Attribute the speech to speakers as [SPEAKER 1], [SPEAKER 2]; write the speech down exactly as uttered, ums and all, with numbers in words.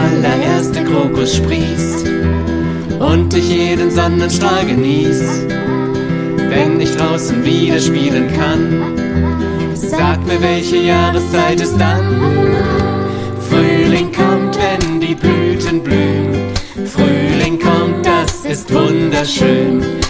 [SPEAKER 1] allererste Krokus sprießt und ich jeden Sonnenstrahl genieß. Wenn ich draußen wieder spielen kann, sag mir, welche Jahreszeit es dann. Frühling kommt, wenn die Blüten blühen. Frühling kommt, das ist wunderschön.